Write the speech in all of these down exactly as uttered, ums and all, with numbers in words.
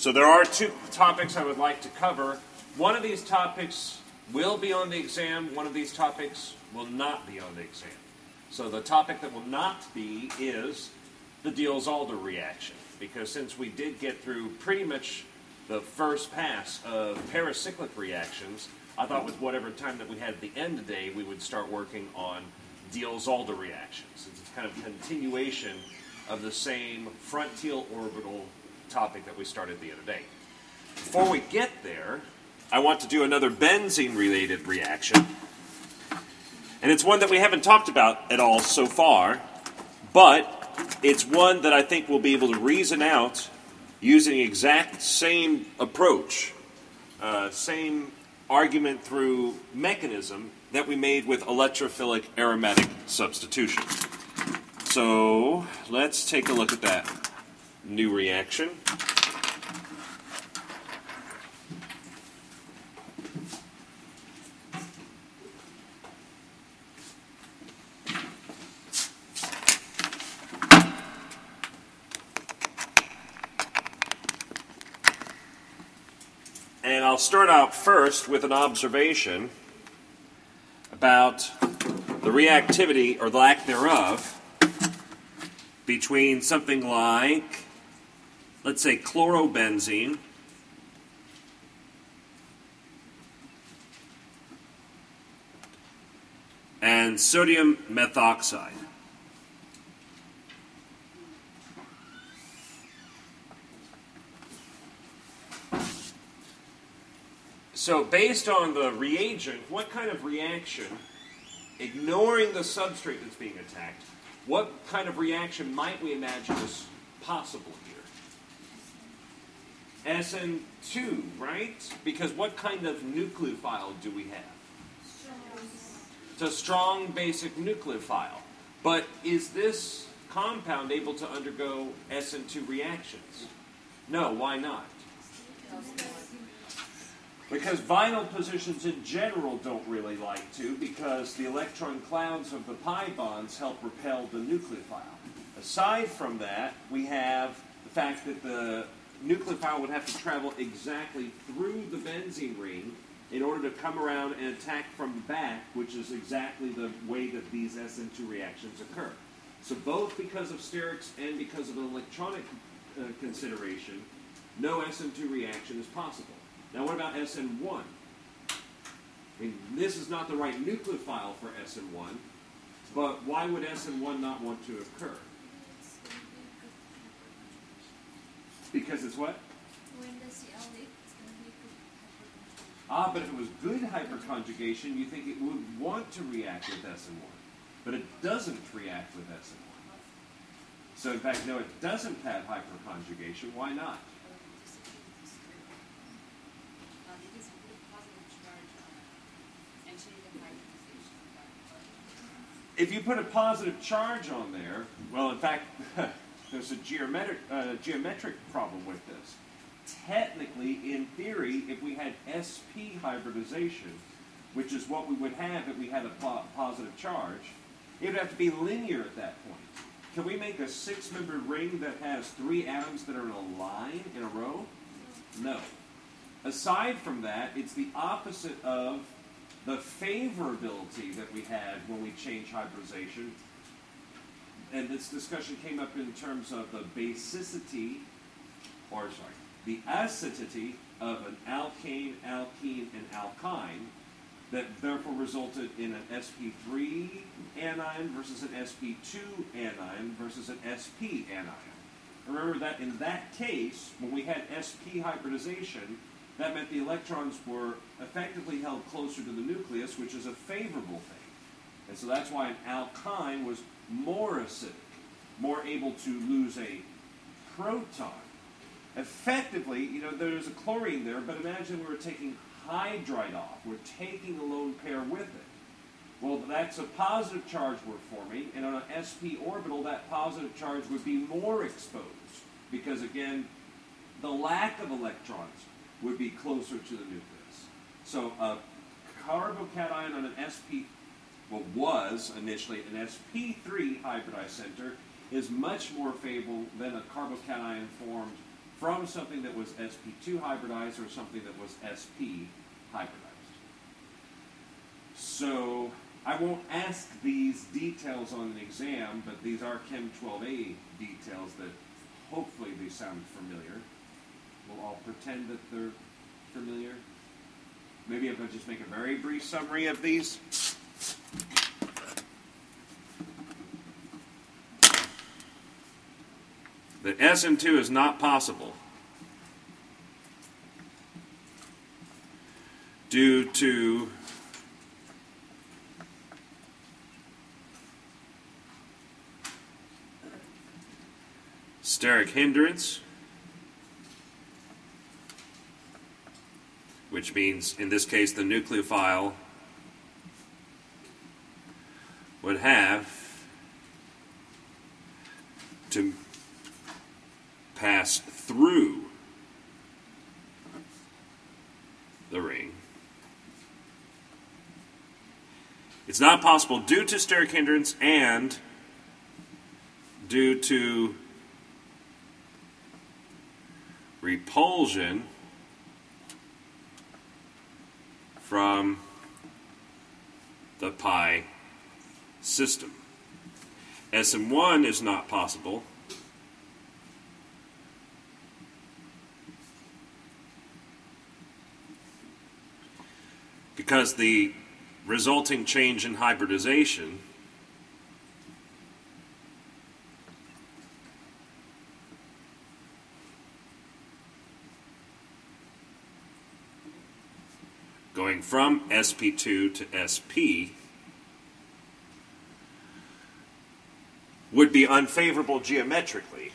So there are two topics I would like to cover. One of these topics will be on the exam. One of these topics will not be on the exam. So the topic that will not be is the Diels-Alder reaction. Because since we did get through pretty much the first pass of paracyclic reactions, I thought with whatever time that we had at the end of the day, we would start working on Diels-Alder reactions. It's kind of a continuation of the same front-teal orbital topic that we started the other day. Before we get there, I want to do another benzene-related reaction. And it's one that we haven't talked about at all so far, but it's one that I think we'll be able to reason out using the exact same approach, uh, same argument through mechanism that we made with electrophilic aromatic substitution. So let's take a look at that new reaction. And I'll start out first with an observation about the reactivity, or lack thereof, between something like, let's say, chlorobenzene and sodium methoxide. So based on the reagent, what kind of reaction, ignoring the substrate that's being attacked, what kind of reaction might we imagine is possible here? S N two, right? Because what kind of nucleophile do we have? It's a strong basic nucleophile. But is this compound able to undergo S N two reactions? No, why not? Because vinyl positions in general don't really like to, because the electron clouds of the pi bonds help repel the nucleophile. Aside from that, we have the fact that the nucleophile would have to travel exactly through the benzene ring in order to come around and attack from the back, which is exactly the way that these S N two reactions occur. So both because of sterics and because of an electronic uh, consideration, no S N two reaction is possible. Now what about S N one? I mean, this is not the right nucleophile for S N one, but why would S N one not want to occur? Because it's what? When the C L leak, it's going to be good. Ah, but if it was good hyperconjugation, you think it would want to react with S N one. But it doesn't react with S N one. So in fact, no, it doesn't have hyperconjugation. Why not? If you put a positive charge on there, well, in fact, there's a geometric, uh, geometric problem with this. Technically, in theory, if we had S P hybridization, which is what we would have if we had a po positive charge, it would have to be linear at that point. Can we make a six-membered ring that has three atoms that are in a line, in a row? No. Aside from that, it's the opposite of the favorability that we had when we changed hybridization. And this discussion came up in terms of the basicity, or sorry, the acidity of an alkane, alkene, and alkyne that therefore resulted in an S P three anion versus an S P two anion versus an S P anion. Remember that in that case, when we had S P hybridization, that meant the electrons were effectively held closer to the nucleus, which is a favorable thing. And so that's why an alkyne was more acidic, more able to lose a proton. Effectively, you know, there's a chlorine there, but imagine we were taking hydride off. We're taking a lone pair with it. Well, that's a positive charge we're forming, and on an S P orbital, that positive charge would be more exposed, because again, the lack of electrons would be closer to the nucleus. So a carbocation on an S P, well, was initially an S P three hybridized center, is much more favorable than a carbocation formed from something that was S P two hybridized or something that was S P hybridized. So I won't ask these details on an exam, but these are Chem twelve A details that hopefully they sound familiar. We'll all pretend that they're familiar. Maybe if I just make a very brief summary of these. That S N two is not possible due to steric hindrance, which means, in this case, the nucleophile would have to pass through the ring. It's not possible due to steric hindrance and due to repulsion from the pi system. S M one is not possible because the resulting change in hybridization going from S P two to S P would be unfavorable geometrically.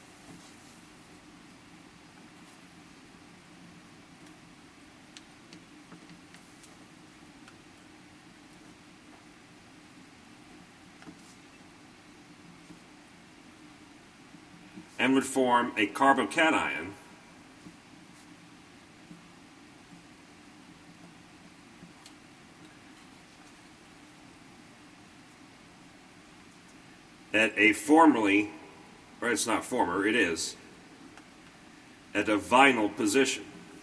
And would form a carbocation at a formerly, or it's not former, it is, at a vinyl position.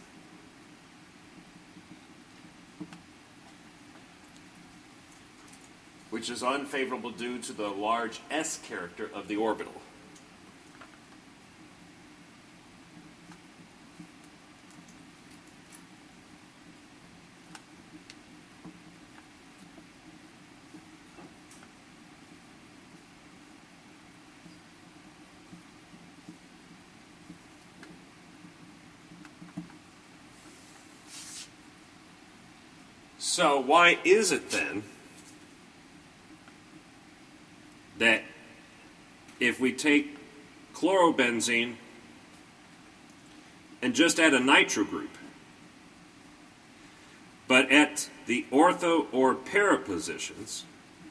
Which is unfavorable due to the large S character of the orbital. So why is it then that if we take chlorobenzene and just add a nitro group, but at the ortho or para positions,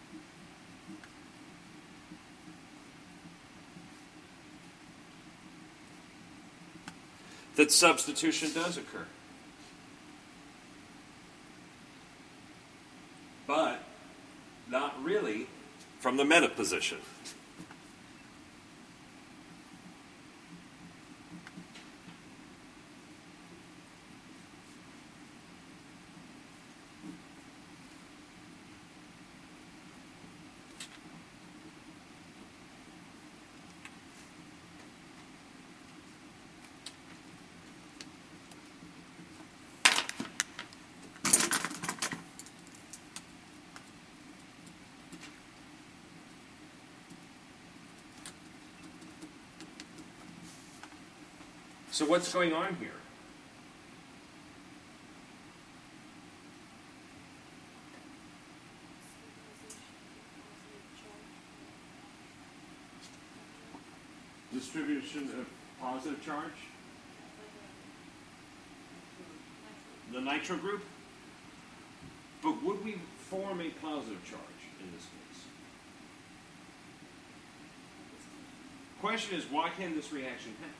that substitution does occur? But not really from the meta position. So what's going on here? Distribution of positive charge? The nitro group? But would we form a positive charge in this case? Question is, why can this reaction happen?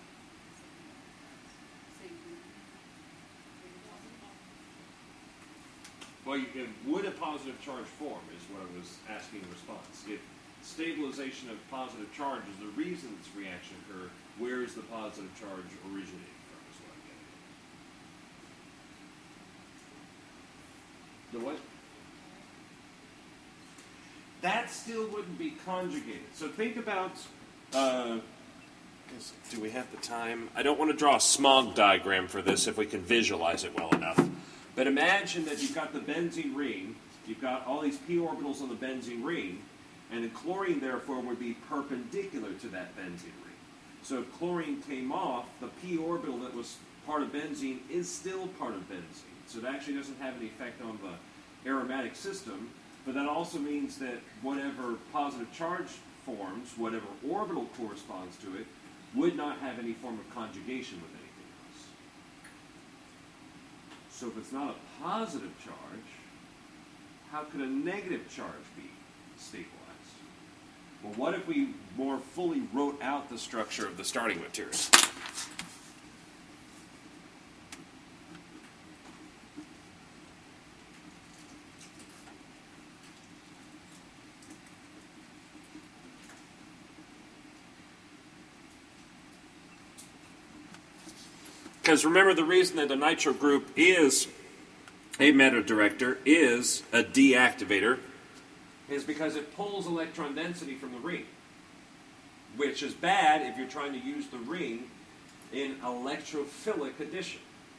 Well, you, would a positive charge form is what I was asking in response. If stabilization of positive charge is the reason this reaction occurred, where is the positive charge originating from is what I'm getting at. The what? That still wouldn't be conjugated. So think about, uh, do we have the time? I don't want to draw a smog diagram for this if we can visualize it well enough. But imagine that you've got the benzene ring, you've got all these p orbitals on the benzene ring, and the chlorine, therefore, would be perpendicular to that benzene ring. So if chlorine came off, the p orbital that was part of benzene is still part of benzene. So it actually doesn't have any effect on the aromatic system, but that also means that whatever positive charge forms, whatever orbital corresponds to it, would not have any form of conjugation with anything else. So if it's not a positive charge, how could a negative charge be stabilized? Well, what if we more fully wrote out the structure of the starting material? Because remember, the reason that a nitro group is a meta-director, is a deactivator, is because it pulls electron density from the ring, which is bad if you're trying to use the ring in electrophilic addition.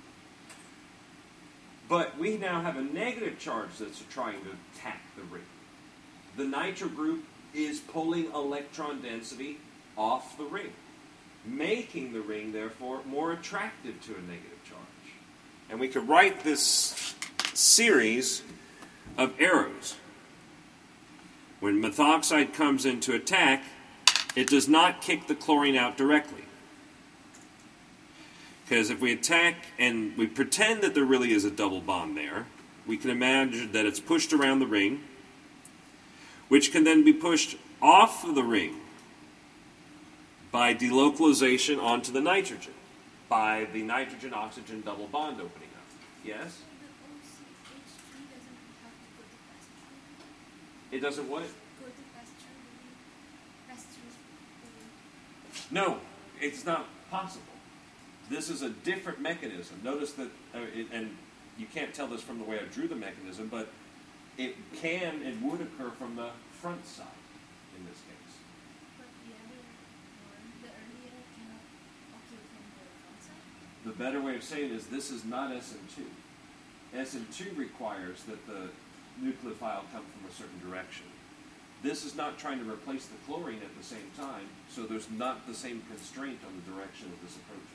But we now have a negative charge that's trying to attack the ring. The nitro group is pulling electron density off the ring, making the ring, therefore, more attractive to a negative charge. And we could write this series of arrows. When methoxide comes into attack, it does not kick the chlorine out directly. Because if we attack and we pretend that there really is a double bond there, we can imagine that it's pushed around the ring, which can then be pushed off of the ring by delocalization onto the nitrogen, by the nitrogen-oxygen double bond opening up. Yes? It doesn't what? No, it's not possible. This is a different mechanism. Notice that, uh, it, and you can't tell this from the way I drew the mechanism, but it can and would occur from the front side in this case. But the other one, the earlier cannot occur from the front side? The better way of saying it is this is not S M two. S M two requires that the nucleophile come from a certain direction. This is not trying to replace the chlorine at the same time, so there's not the same constraint on the direction that this approaches.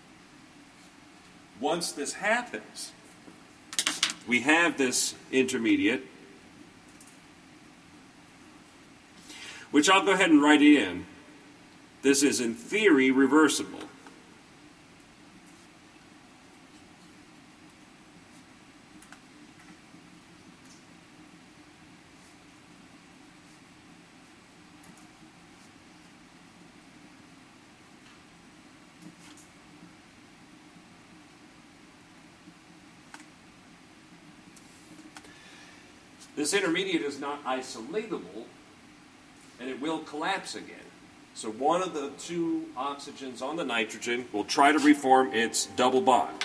Once this happens, we have this intermediate, which I'll go ahead and write in. This is, in theory, reversible. This intermediate is not isolatable, and it will collapse again. So one of the two oxygens on the nitrogen will try to reform its double bond.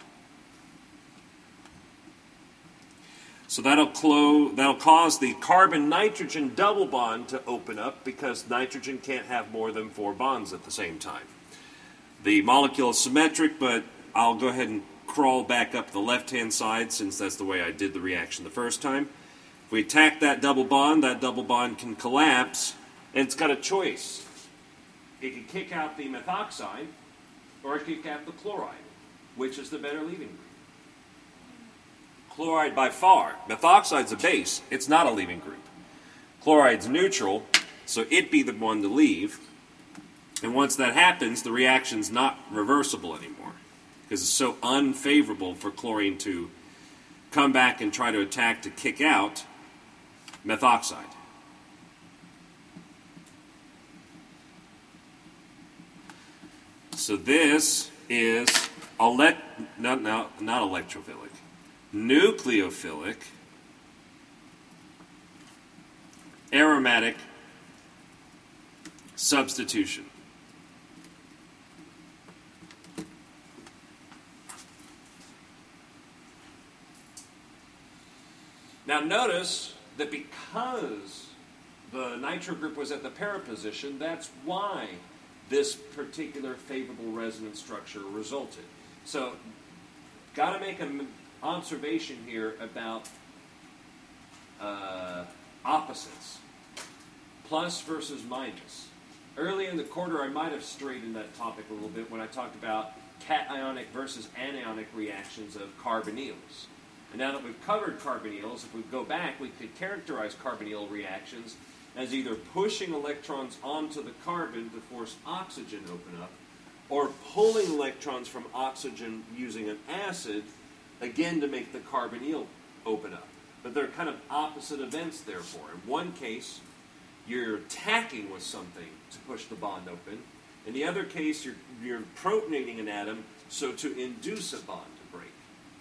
So that'll, clo- that'll cause the carbon-nitrogen double bond to open up because nitrogen can't have more than four bonds at the same time. The molecule is symmetric, but I'll go ahead and crawl back up the left-hand side since that's the way I did the reaction the first time. If we attack that double bond, that double bond can collapse, and it's got a choice. It can kick out the methoxide, or it can kick out the chloride. Which is the better leaving group? Chloride by far. Methoxide's a base. It's not a leaving group. Chloride's neutral, so it'd be the one to leave. And once that happens, the reaction's not reversible anymore, because it's so unfavorable for chlorine to come back and try to attack to kick out methoxide. So this is ele- not, not, not electrophilic, nucleophilic, aromatic substitution. Now notice that because the nitro group was at the para position, that's why this particular favorable resonance structure resulted. So, got to make an observation here about uh, opposites. Plus versus minus. Early in the quarter, I might have straightened that topic a little bit when I talked about cationic versus anionic reactions of carbonyls. And now that we've covered carbonyls, if we go back, we could characterize carbonyl reactions as either pushing electrons onto the carbon to force oxygen to open up, or pulling electrons from oxygen using an acid, again to make the carbonyl open up. But they're kind of opposite events, therefore. In one case, you're tacking with something to push the bond open. In the other case, you're, you're protonating an atom so to induce a bond to break.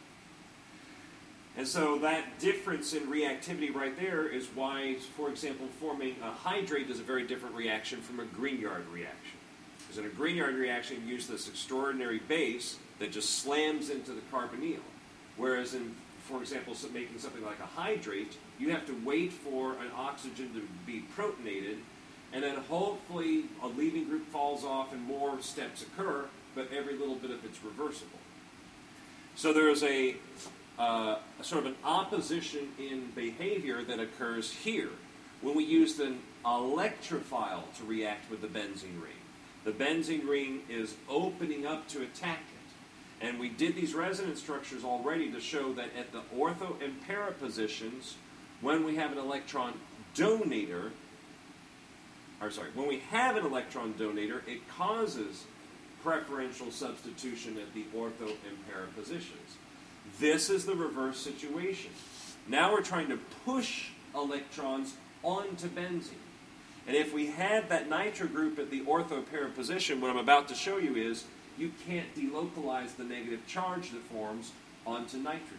And so that difference in reactivity right there is why, for example, forming a hydrate is a very different reaction from a Grignard reaction. Because in a Grignard reaction, you use this extraordinary base that just slams into the carbonyl. Whereas in, for example, so making something like a hydrate, you have to wait for an oxygen to be protonated, and then hopefully a leaving group falls off and more steps occur, but every little bit of it's reversible. So there is a, uh, a sort of an opposition in behavior that occurs here when we use an electrophile to react with the benzene ring. The benzene ring is opening up to attack it. And we did these resonance structures already to show that at the ortho and para positions, when we have an electron donator, or sorry, when we have an electron donator, it causes preferential substitution at the ortho and para positions. This is the reverse situation. Now we're trying to push electrons onto benzene. And if we had that nitro group at the ortho-para position, what I'm about to show you is you can't delocalize the negative charge that forms onto nitrogen.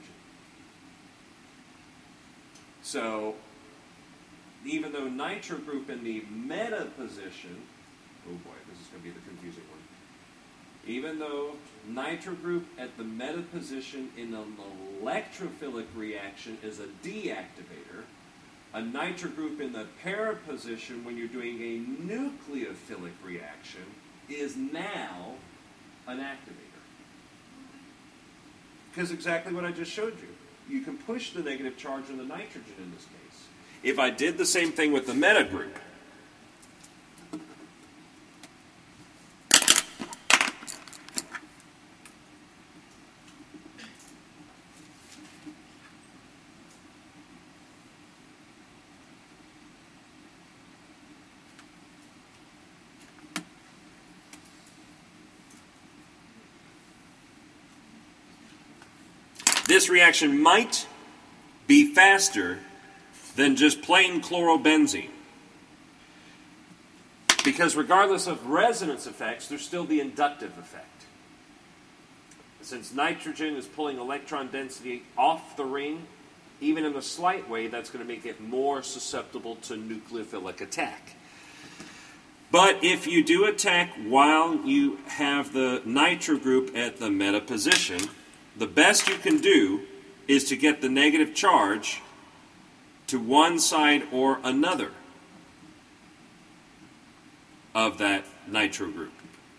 So, even though nitro group in the meta position, oh boy, this is going to be the confusing one. Even though nitro group at the meta position in an electrophilic reaction is a deactivator, a nitro group in the para position when you're doing a nucleophilic reaction is now an activator. Because exactly what I just showed you. You can push the negative charge on the nitrogen in this case. If I did the same thing with the meta group, this reaction might be faster than just plain chlorobenzene. Because regardless of resonance effects, there's still the inductive effect. Since nitrogen is pulling electron density off the ring, even in a slight way, that's going to make it more susceptible to nucleophilic attack. But if you do attack while you have the nitro group at the meta position, the best you can do is to get the negative charge to one side or another of that nitro group.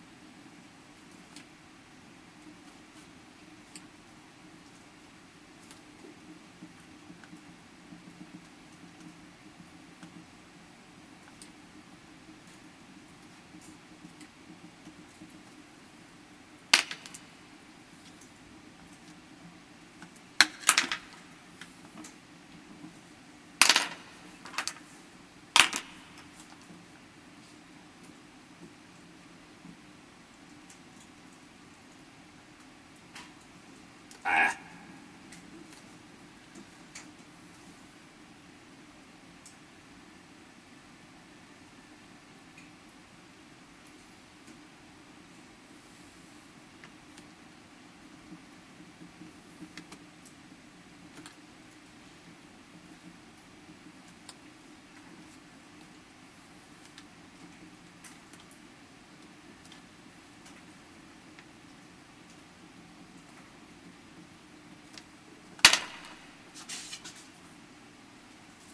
Ah.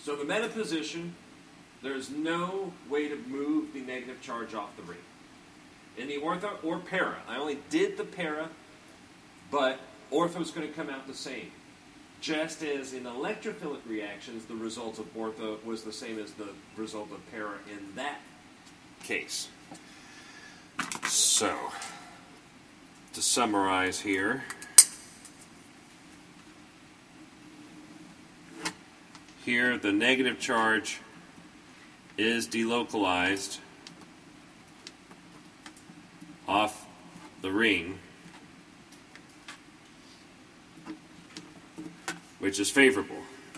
So the meta position, there's no way to move the negative charge off the ring. In the ortho or para, I only did the para, but ortho is going to come out the same. Just as in electrophilic reactions, the result of ortho was the same as the result of para in that case. So, to summarize here, here the negative charge is delocalized off the ring, which is favorable.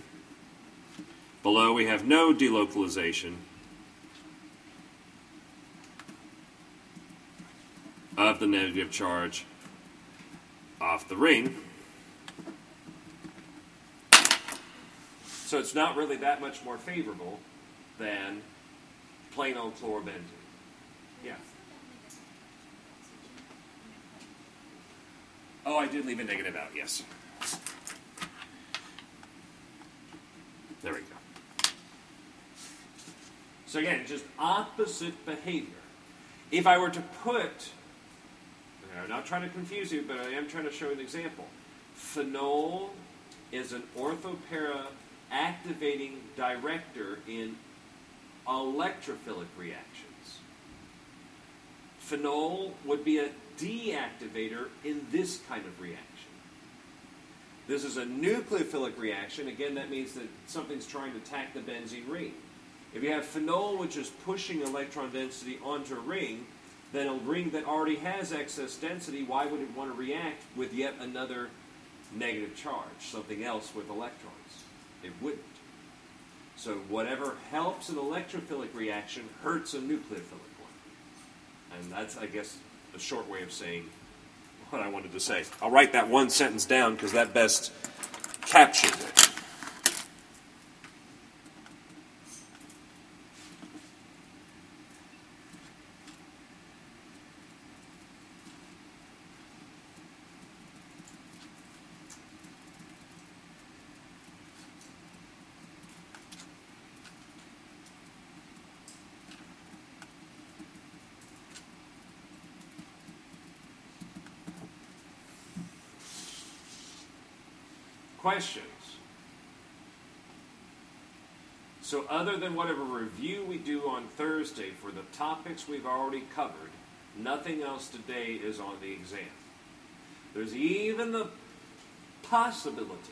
Below we have no delocalization of the negative charge off the ring. So it's not really that much more favorable than plain old chlorobenzene. Yeah. Oh, I did leave a negative out, yes. There we go. So again, just opposite behavior. If I were to put, I'm not trying to confuse you, but I am trying to show an example. Phenol is an orthopara activating director in electrophilic reactions. Phenol would be a deactivator in this kind of reaction. This is a nucleophilic reaction. Again, that means that something's trying to attack the benzene ring. If you have phenol, which is pushing electron density onto a ring, then a ring that already has excess density, why would it want to react with yet another negative charge, something else with electrons? It wouldn't. So whatever helps an electrophilic reaction hurts a nucleophilic one. And that's, I guess, a short way of saying what I wanted to say. I'll write that one sentence down because that best captures it. Questions? So other than whatever review we do on Thursday for the topics we've already covered, nothing else today is on the exam. There's even the possibility,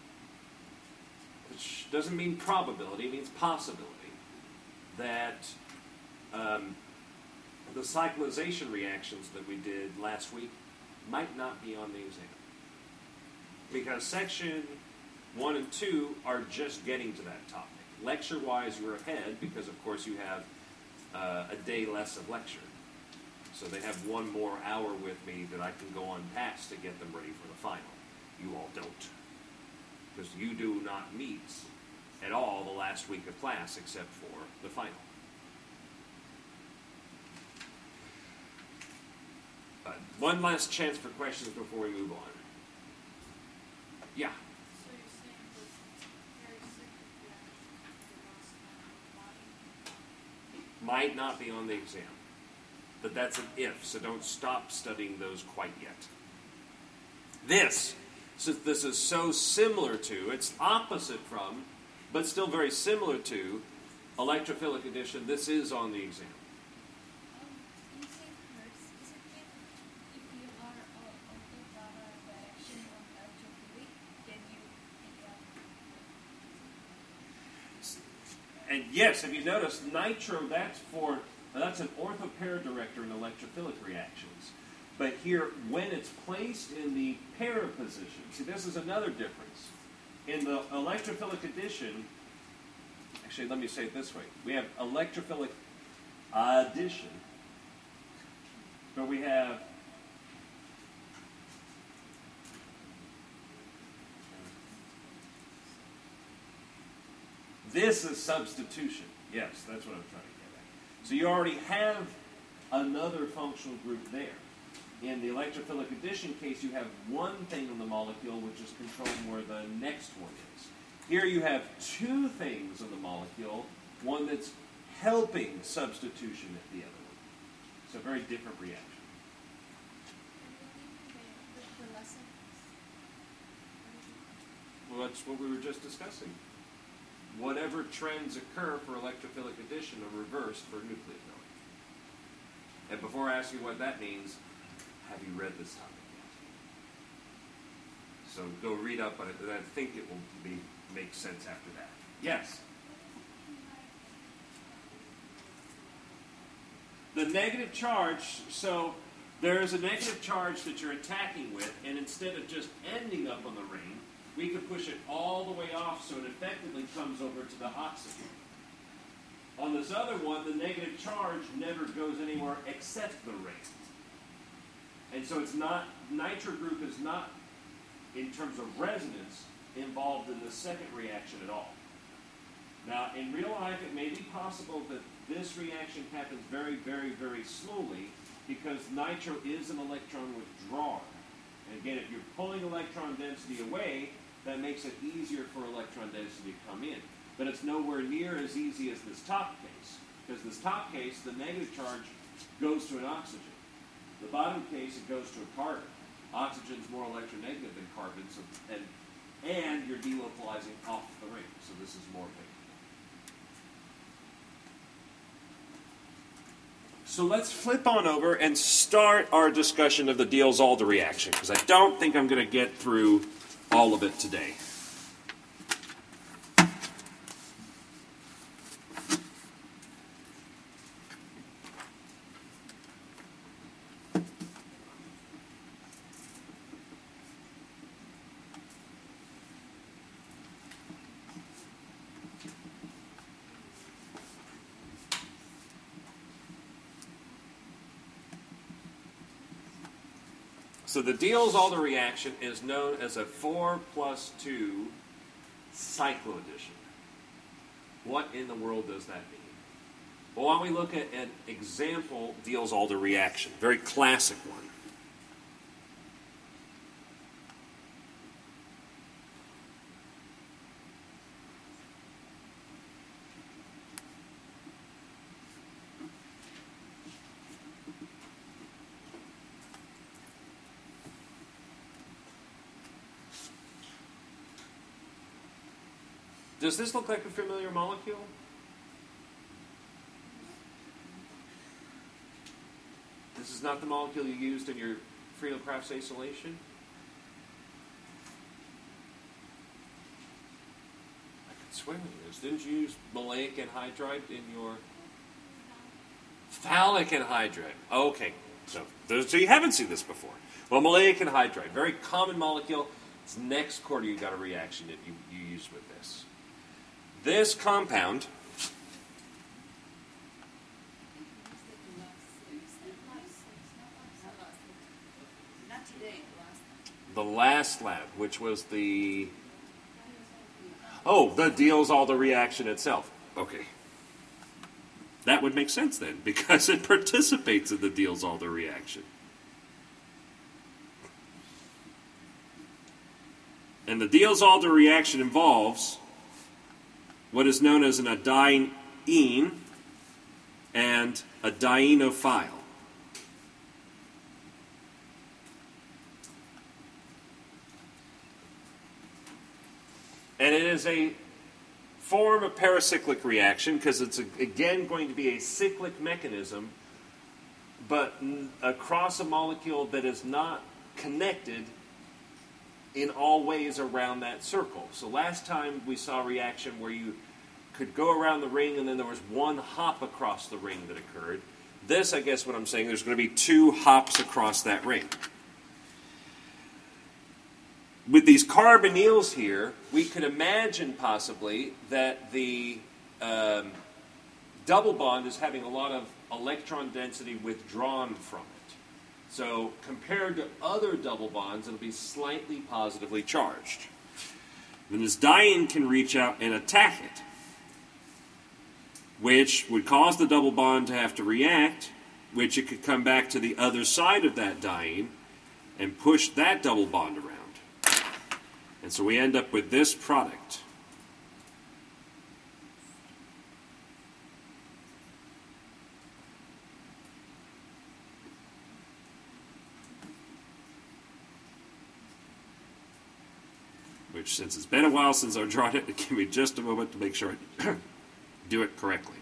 which doesn't mean probability, it means possibility, that um, the cyclization reactions that we did last week might not be on the exam. Because section one and two are just getting to that topic. Lecture-wise, you're ahead because, of course, you have uh, a day less of lecture. So they have one more hour with me that I can go on past to get them ready for the final. You all don't. Because you do not meet at all the last week of class except for the final. Uh, one last chance for questions before we move on. Yeah. So you're saying that very cyclic reactions Might not be on the exam. But that's an if, so don't stop studying those quite yet. This, since this is so similar to, it's opposite from, but still very similar to, electrophilic addition, this is on the exam. Um, in Saint Hurst, is it if, if you are a orthopara reaction on electrophilic, then you pick up? And yes, if you notice, nitro, that's for, that's an orthopara director in electrophilic reactions. But here, when it's placed in the para position, see, this is another difference. In the electrophilic addition, actually, let me say it this way. We have electrophilic addition, but we have this is substitution. Yes, that's what I'm trying to get at. So you already have another functional group there. In the electrophilic addition case, you have one thing on the molecule which is controlling where the next one is. Here you have two things in the molecule, one that's helping substitution at the other one. It's a very different reaction. The, the lesson. Well, that's what we were just discussing. Whatever trends occur for electrophilic addition are reversed for nucleophilic. And before I ask you what that means, have you read this topic yet? So go read up on it, and I think it will be make sense after that. Yes? The negative charge, so there is a negative charge that you're attacking with, and instead of just ending up on the ring, we can push it all the way off so it effectively comes over to the oxygen. On this other one, the negative charge never goes anywhere except the ring. And so it's not, nitro group is not, in terms of resonance, involved in the second reaction at all. Now, in real life, it may be possible that this reaction happens very, very, very slowly because nitro is an electron withdrawer. And again, if you're pulling electron density away, that makes it easier for electron density to come in. But it's nowhere near as easy as this top case, because this top case, the negative charge goes to an oxygen. The bottom case, it goes to a carbon. Oxygen's more electronegative than carbon, so, and, and you're delocalizing off the ring, so this is more painful. So let's flip on over and start our discussion of the Diels-Alder reaction, because I don't think I'm going to get through all of it today. So the Diels-Alder reaction is known as a four plus two cycloaddition. What in the world does that mean? Well, why don't we look at an example Diels-Alder reaction, very classic one. Does this look like a familiar molecule? This is not the molecule you used in your Friedel-Crafts acylation? I could swear you used. Didn't you use maleic anhydride in your phthalic anhydride? Okay, so, so you haven't seen this before. Well, maleic anhydride, very common molecule. It's next quarter you got a reaction that you, you used with this. This compound the last lab, which was the oh, the Diels-Alder reaction itself. Okay. That would make sense then, because it participates in the Diels-Alder reaction. And the Diels-Alder reaction involves what is known as an adiene and a dienophile. And it is a form of paracyclic reaction because it's, a, again, going to be a cyclic mechanism, but across a molecule that is not connected in all ways around that circle. So last time we saw a reaction where you could go around the ring and then there was one hop across the ring that occurred. This, I guess what I'm saying, there's going to be two hops across that ring. With these carbonyls here, we could imagine possibly that the um, double bond is having a lot of electron density withdrawn from it. So compared to other double bonds, it'll be slightly positively charged. Then this diene can reach out and attack it, which would cause the double bond to have to react, which it could come back to the other side of that diene and push that double bond around. And so we end up with this product. which, since it's been a while since I've drawn it, give me just a moment to make sure I do it correctly.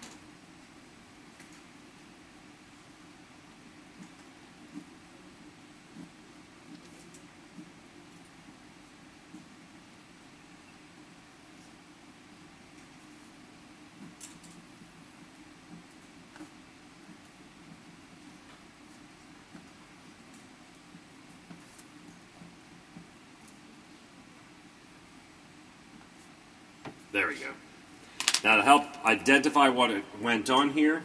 There we go. Now, to help identify what it went on here,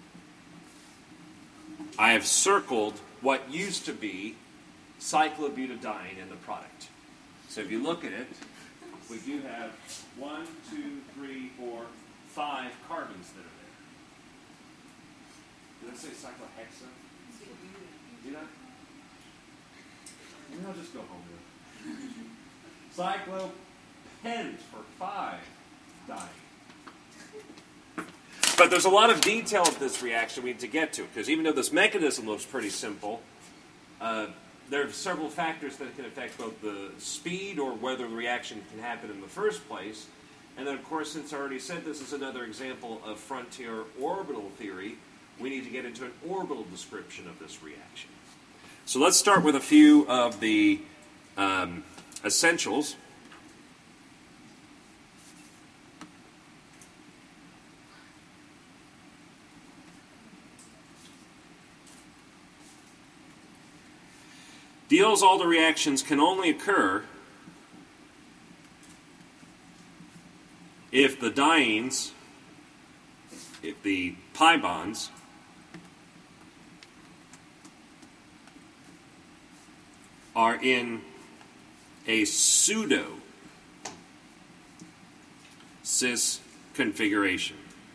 I have circled what used to be cyclobutadiene in the product. So if you look at it, we do have one, two, three, four, five carbons that are there. Did I say cyclohexane? Did I? Maybe I'll just go home with it. Cyclopent for five dying. But there's a lot of detail of this reaction we need to get to, because even though this mechanism looks pretty simple, uh, there are several factors that can affect both the speed or whether the reaction can happen in the first place. And then, of course, since I already said this is another example of frontier orbital theory, we need to get into an orbital description of this reaction. So let's start with a few of the um, essentials. Diels-Alder reactions can only occur if the dienes, if the pi bonds, are in a pseudo cis configuration.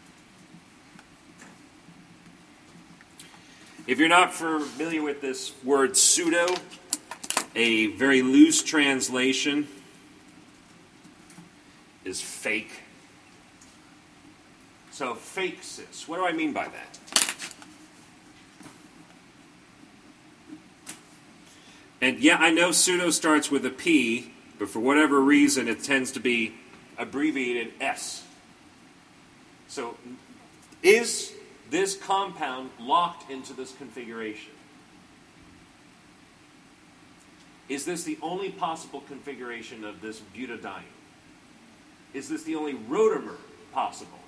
If you're not familiar with this word pseudo, a very loose translation is fake. So fake cis. What do I mean by that? And yeah, I know pseudo starts with a P, but for whatever reason it tends to be abbreviated S. So is this compound locked into this configuration? Is this the only possible configuration of this butadiene? Is this the only rotamer possible?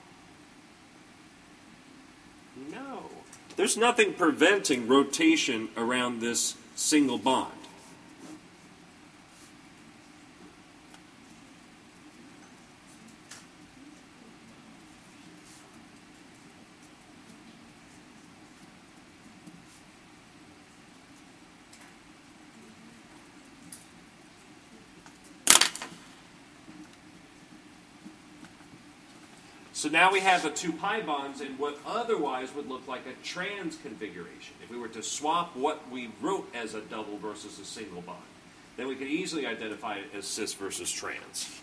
No. There's nothing preventing rotation around this single bond. So now we have the two pi bonds in what otherwise would look like a trans configuration. If we were to swap what we wrote as a double versus a single bond, then we could easily identify it as cis versus trans.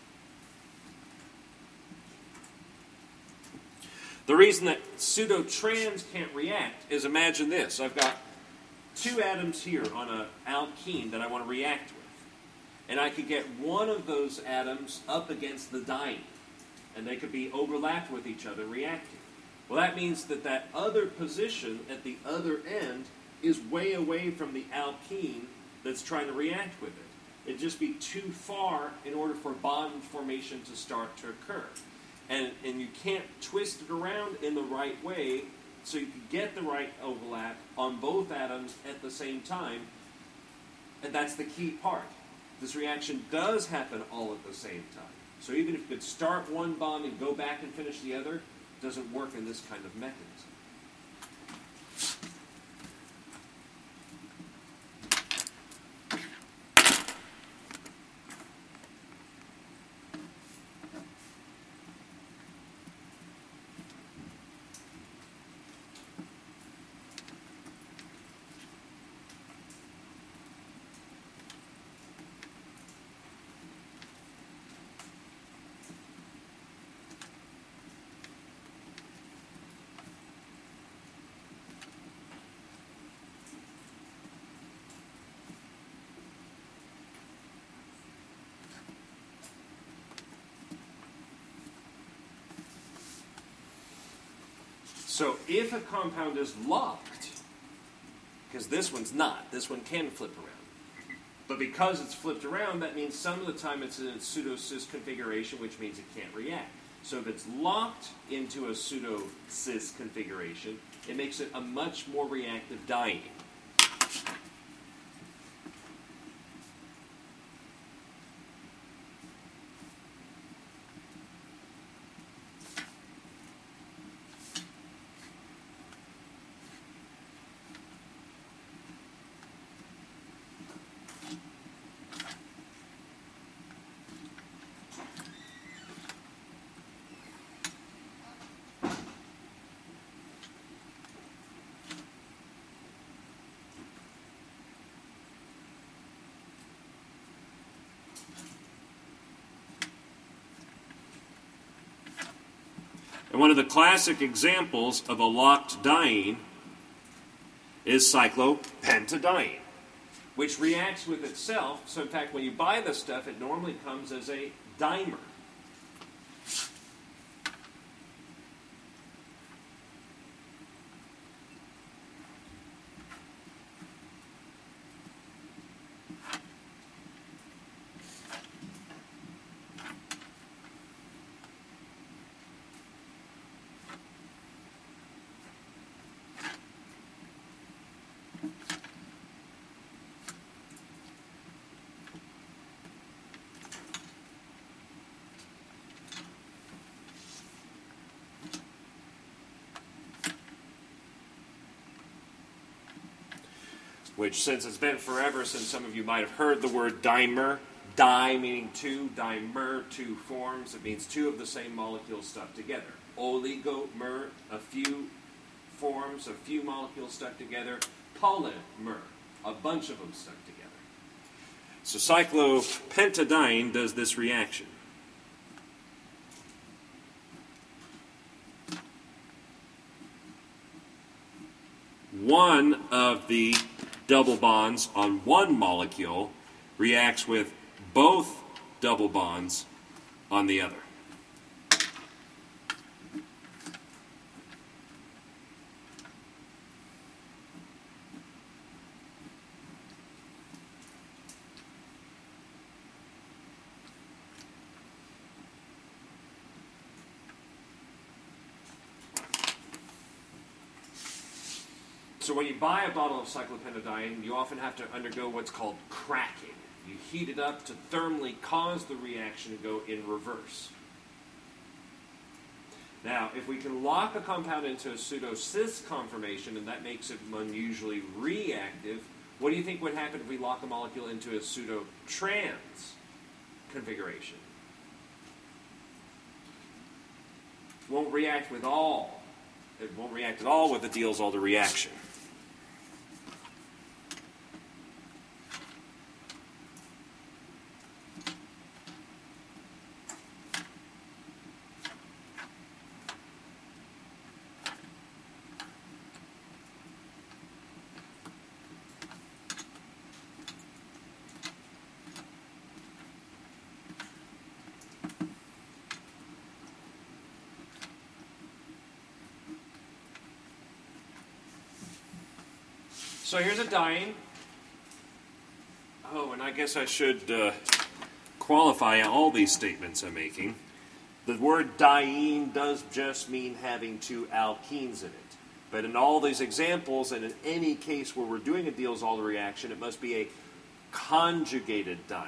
The reason that pseudo-trans can't react is, imagine this. I've got two atoms here on an alkene that I want to react with. And I could get one of those atoms up against the diene, and they could be overlapped with each other reacting. Well, that means that that other position at the other end is way away from the alkene that's trying to react with it. It'd just be too far in order for bond formation to start to occur. And, and you can't twist it around in the right way so you can get the right overlap on both atoms at the same time. And that's the key part. This reaction does happen all at the same time. So even if you could start one bond and go back and finish the other, it doesn't work in this kind of mechanism. So if a compound is locked, because this one's not, this one can flip around. But because it's flipped around, that means some of the time it's in a pseudo-cis configuration, which means it can't react. So if it's locked into a pseudo-cis configuration, it makes it a much more reactive diene. And one of the classic examples of a locked diene is cyclopentadiene, which reacts with itself. So in fact, when you buy this stuff, it normally comes as a dimer. Which, since it's been forever since some of you might have heard the word dimer, di meaning two, dimer, two forms, it means two of the same molecules stuck together. Oligomer, a few forms, a few molecules stuck together. Polymer, a bunch of them stuck together. So cyclopentadiene does this reaction. One of the double bonds on one molecule reacts with both double bonds on the other. So when you buy a bottle of cyclopentadiene, you often have to undergo what's called cracking. You heat it up to thermally cause the reaction to go in reverse. Now, if we can lock a compound into a pseudo-cis conformation, and that makes it unusually reactive, what do you think would happen if we lock a molecule into a pseudo-trans configuration? It won't react with all. It won't react at all with the Diels-Alder reaction. So here's a diene. Oh, and I guess I should uh, qualify all these statements I'm making. The word diene does just mean having two alkenes in it. But in all these examples, and in any case where we're doing a Diels-Alder reaction, it must be a conjugated diene.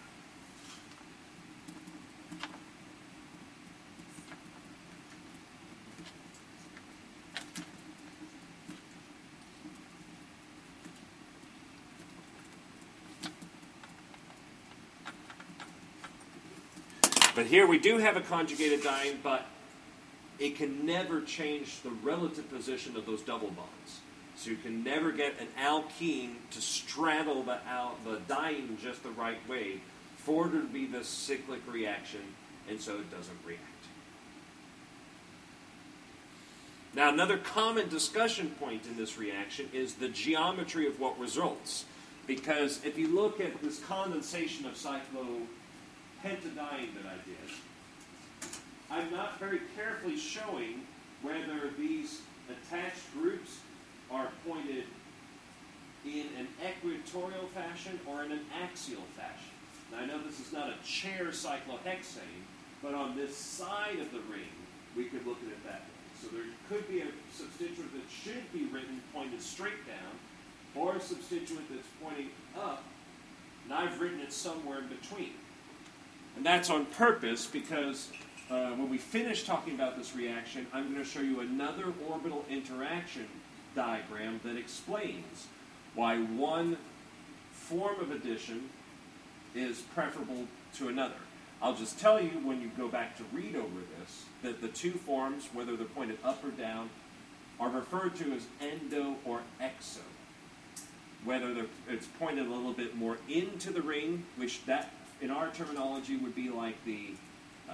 But here we do have a conjugated diene, but it can never change the relative position of those double bonds. So you can never get an alkene to straddle the, al the diene just the right way for it to be this cyclic reaction, and so it doesn't react. Now, another common discussion point in this reaction is the geometry of what results. Because if you look at this condensation of cyclopentadiene that I did, I'm not very carefully showing whether these attached groups are pointed in an equatorial fashion or in an axial fashion. Now I know this is not a chair cyclohexane, but on this side of the ring, we could look at it that way. So there could be a substituent that should be written pointed straight down, or a substituent that's pointing up, and I've written it somewhere in between. And that's on purpose because uh, when we finish talking about this reaction, I'm going to show you another orbital interaction diagram that explains why one form of addition is preferable to another. I'll just tell you when you go back to read over this that the two forms, whether they're pointed up or down, are referred to as endo or exo. Whether it's pointed a little bit more into the ring, which that in our terminology would be like the uh,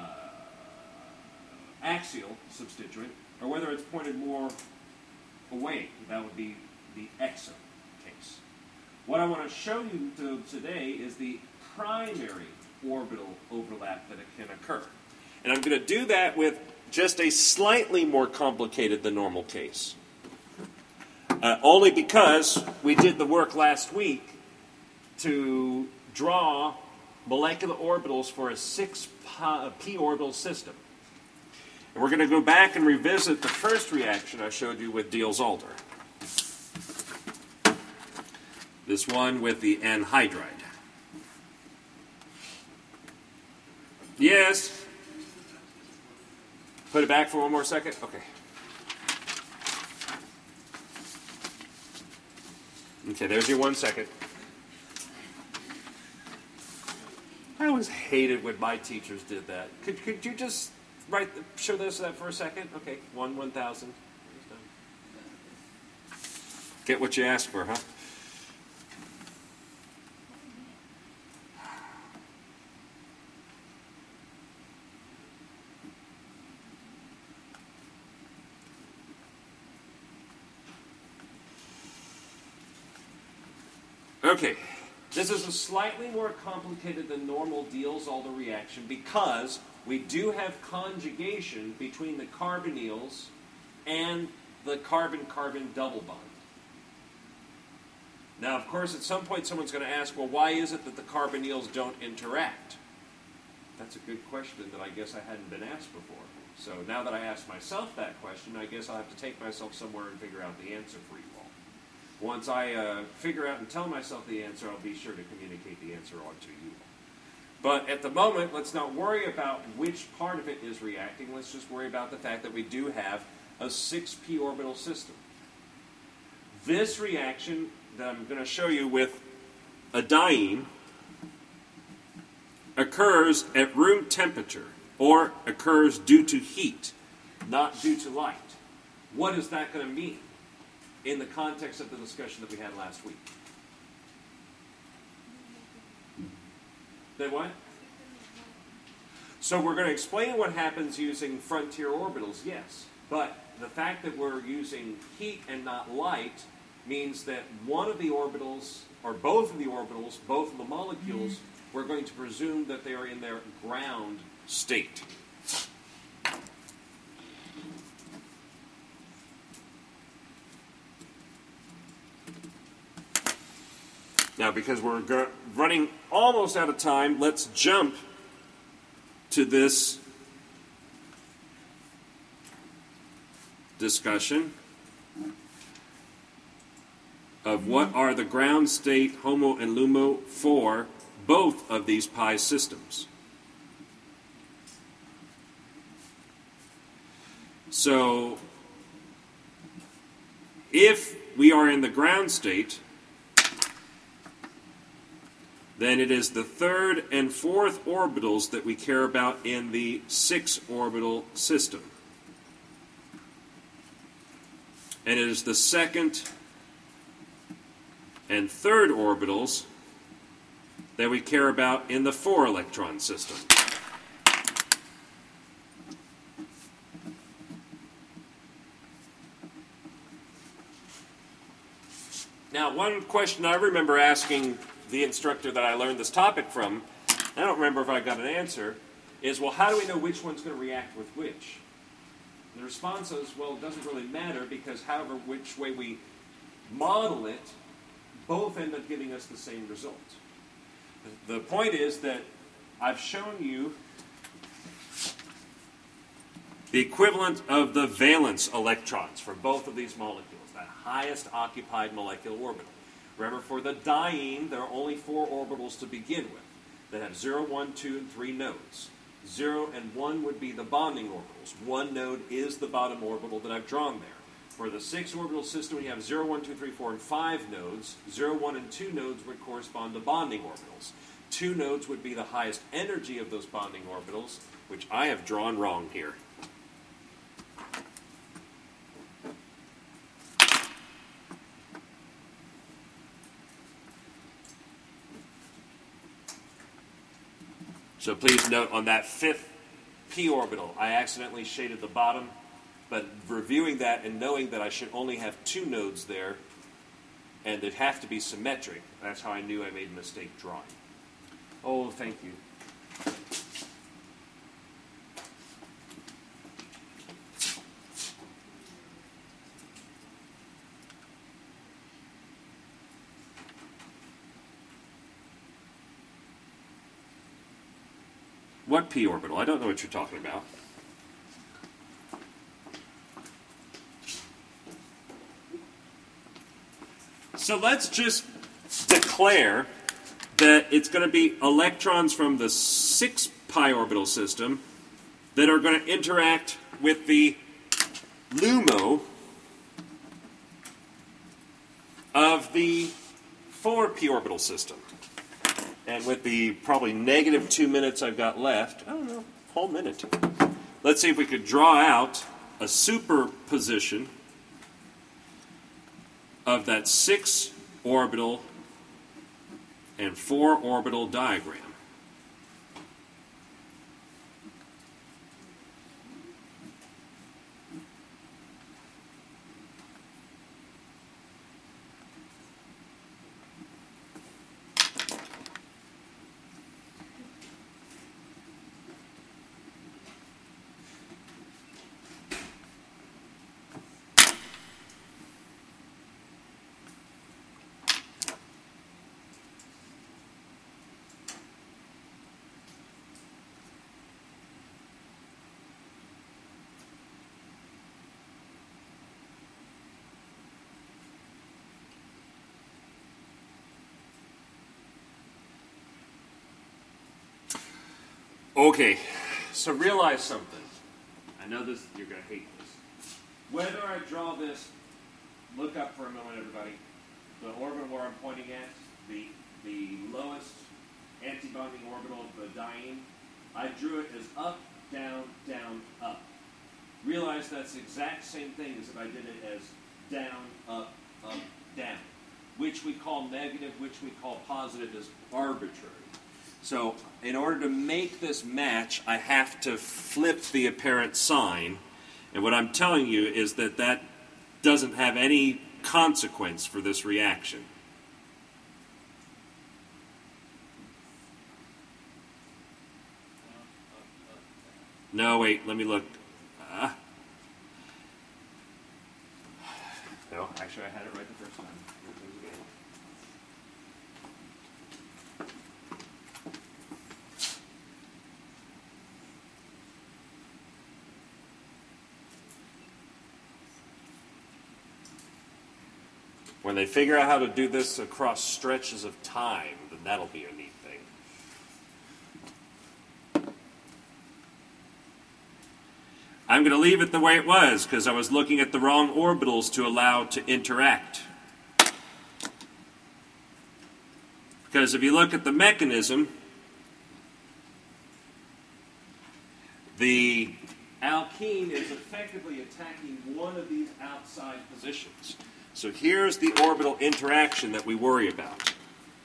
axial substituent, or whether it's pointed more away, that would be the exo case. What I want to show you to today is the primary orbital overlap that it can occur. And I'm going to do that with just a slightly more complicated than normal case. Uh, only because we did the work last week to draw molecular orbitals for a six p orbital system. And we're going to go back and revisit the first reaction I showed you with Diels-Alder. This one with the anhydride. Yes? Put it back for one more second? Okay. Okay, there's your one second. I always hated when my teachers did that. Could, could you just write, show this that for a second? Okay, one, one thousand. Get what you asked for, huh? Okay, this is a slightly more complicated than normal Diels-Alder reaction because we do have conjugation between the carbonyls and the carbon-carbon double bond. Now, of course, at some point someone's going to ask, well, why is it that the carbonyls don't interact? That's a good question that I guess I hadn't been asked before. So now that I asked myself that question, I guess I'll have to take myself somewhere and figure out the answer for you all. Once I uh, figure out and tell myself the answer, I'll be sure to communicate the answer on to you. But at the moment, let's not worry about which part of it is reacting. Let's just worry about the fact that we do have a six p orbital system. This reaction that I'm going to show you with a diene occurs at room temperature, or occurs due to heat, not due to light. What is that going to mean in the context of the discussion that we had last week? Then what? So we're going to explain what happens using frontier orbitals, yes. But the fact that we're using heat and not light means that one of the orbitals, or both of the orbitals, both of the molecules, we're going to presume that they are in their ground state. Now, because we're go- running almost out of time, let's jump to this discussion of what are the ground state HOMO and LUMO for both of these pi systems. So, if we are in the ground state, then it is the third and fourth orbitals that we care about in the six orbital system. And it is the second and third orbitals that we care about in the four electron system. Now, one question I remember asking the instructor that I learned this topic from, I don't remember if I got an answer, is, well, how do we know which one's going to react with which? And the response is, well, it doesn't really matter because however which way we model it, both end up giving us the same result. The point is that I've shown you the equivalent of the valence electrons for both of these molecules, that highest occupied molecular orbital. Remember, for the diene, there are only four orbitals to begin with that have zero, one, two, and three nodes. zero and one would be the bonding orbitals. One node is the bottom orbital that I've drawn there. For the six orbital system, we have zero, one, two, three, four, and five nodes. zero, one, and two nodes would correspond to bonding orbitals. Two nodes would be the highest energy of those bonding orbitals, which I have drawn wrong here. So please note on that fifth p orbital, I accidentally shaded the bottom, but reviewing that and knowing that I should only have two nodes there, and they'd have to be symmetric, that's how I knew I made a mistake drawing. Oh, thank you. What p orbital? I don't know what you're talking about. So let's just declare that it's going to be electrons from the six pi orbital system that are going to interact with the LUMO of the four p orbital system. And with the probably negative two minutes I've got left, I don't know, whole minute. Let's see if we could draw out a superposition of that six orbital and four orbital diagram. Okay, so realize something. I know this, you're going to hate this. Whether I draw this, look up for a moment, everybody. The orbital where I'm pointing at, the, the lowest antibonding orbital of the diene, I drew it as up, down, down, up. Realize that's the exact same thing as if I did it as down, up, up, down. Which we call negative, which we call positive is arbitrary. So in order to make this match, I have to flip the apparent sign. And what I'm telling you is that that doesn't have any consequence for this reaction. No, wait, let me look. Uh, no, actually I had it right the first time. When they figure out how to do this across stretches of time, then that'll be a neat thing. I'm going to leave it the way it was because I was looking at the wrong orbitals to allow to interact. Because if you look at the mechanism, the alkene is effectively attacking one of these outside positions. So here's the orbital interaction that we worry about.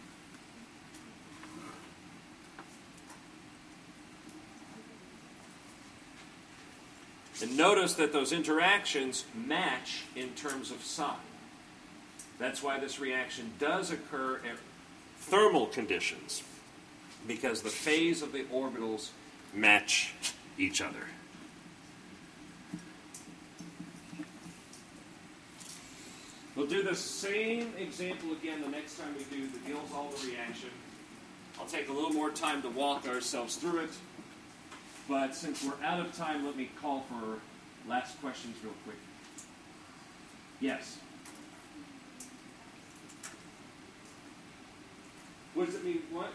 And notice that those interactions match in terms of sign. That's why this reaction does occur at thermal conditions, because the phase of the orbitals match each other. do the same example again the next time we do the Diels-Alder reaction. I'll take a little more time to walk ourselves through it. But since we're out of time, let me call for last questions real quick. Yes? What does it mean? What?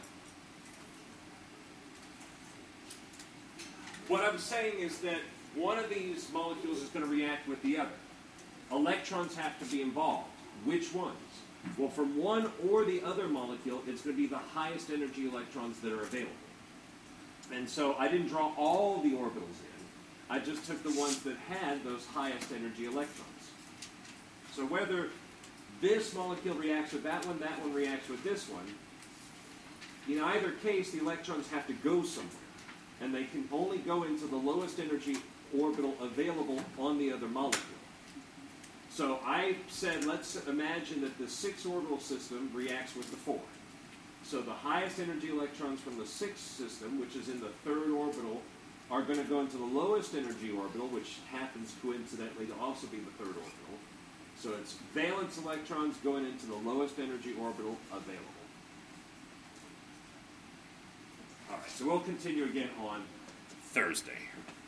What I'm saying is that one of these molecules is going to react with the other. Electrons have to be involved. Which ones? Well, from one or the other molecule, it's going to be the highest energy electrons that are available. And so I didn't draw all the orbitals in. I just took the ones that had those highest energy electrons. So whether this molecule reacts with that one, that one reacts with this one, in either case, the electrons have to go somewhere. And they can only go into the lowest energy orbital available on the other molecule. So I said, let's imagine that the six orbital system reacts with the four. So the highest energy electrons from the sixth system, which is in the third orbital, are going to go into the lowest energy orbital, which happens coincidentally to also be the third orbital. So it's valence electrons going into the lowest energy orbital available. All right, so we'll continue again on Thursday.